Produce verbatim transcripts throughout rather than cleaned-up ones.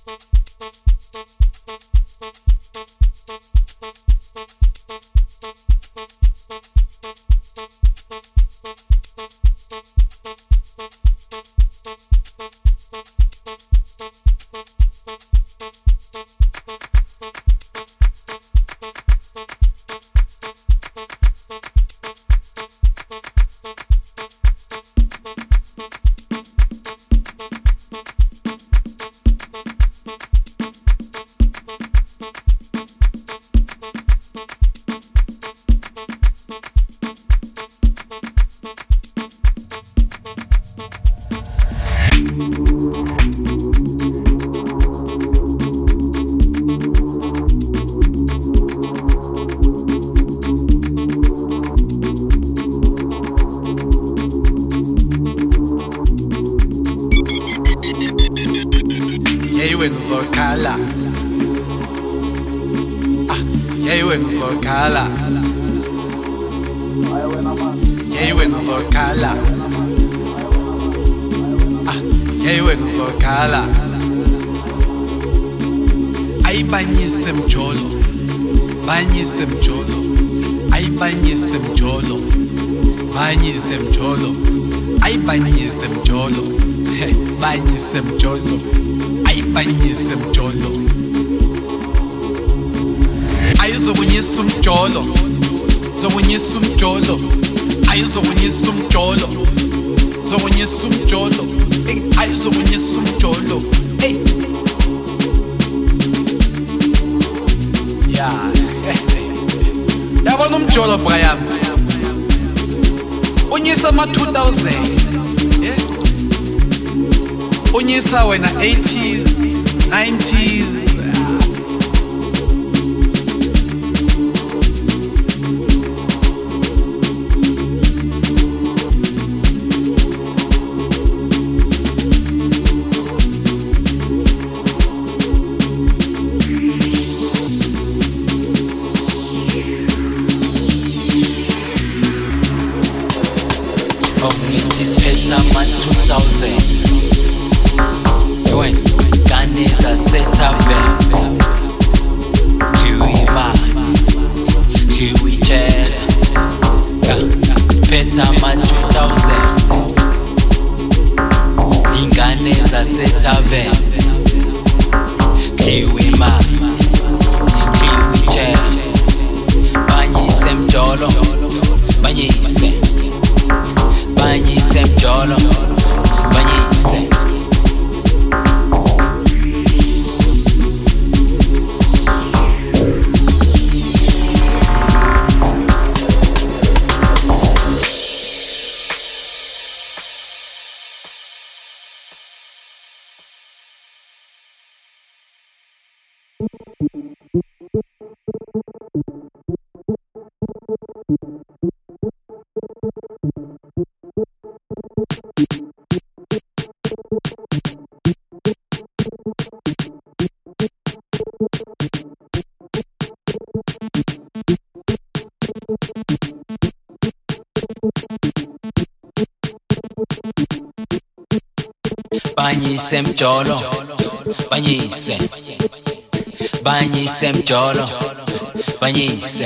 ngizokhala ah yewe ngizokhala yewe ngizokhala ah yewe ngizokhala ayibanyise mjolo banyise mjolo ayibanyise mjolo banyise mjolo ayibanyise mjolo banyise mjolo ayibanyise mjolo ayizokunyisa umjolo zokunyisa umjolo ayizokunyisa umjolo zokunyisa umjolo ayizokunyisa umjolo hey ya yabona umjolo Brian unyisa ama two thousand unyisa wena eighties nineties Banyise mjolo banyise banyise mjolo banyise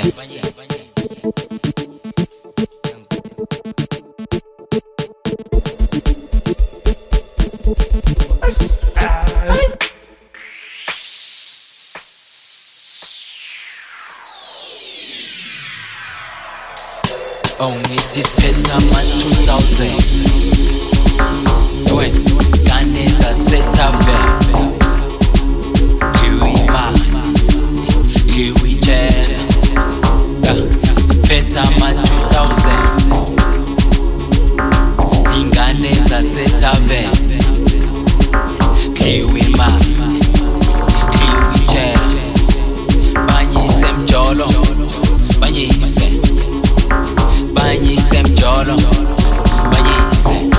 only this pizza man two thousand when Ganesa set up Kiwi ma Kiwi chair Peta ma two thousand Ganesa set up Kiwi ma Kiwi chair Banyise mjolo Banyise Banyise mjolo Banyise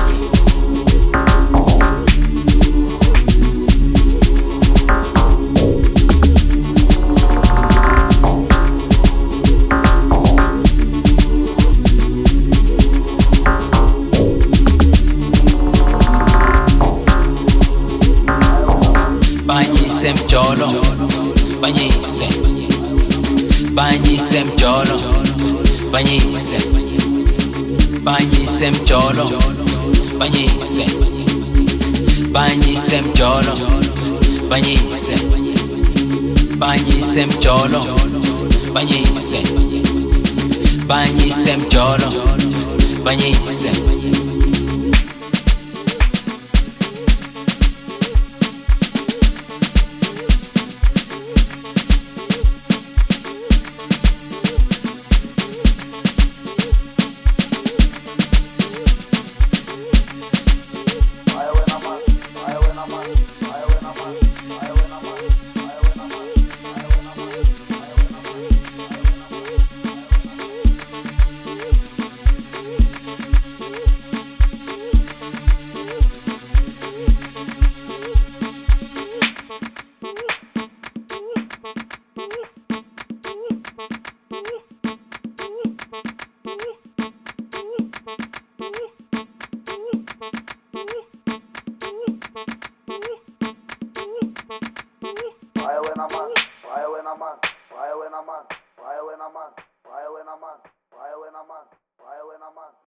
banyise mjolo, banyise, banyise mjolo, banyise, banyise mjolo, banyise, banyise mjolo, banyise, banyise mjolo, banyise, banyise mjolo, banyise. Why when a man? Why when a man? Why when a man? Why when a man? Why when a man? Why when a man? Why when a man?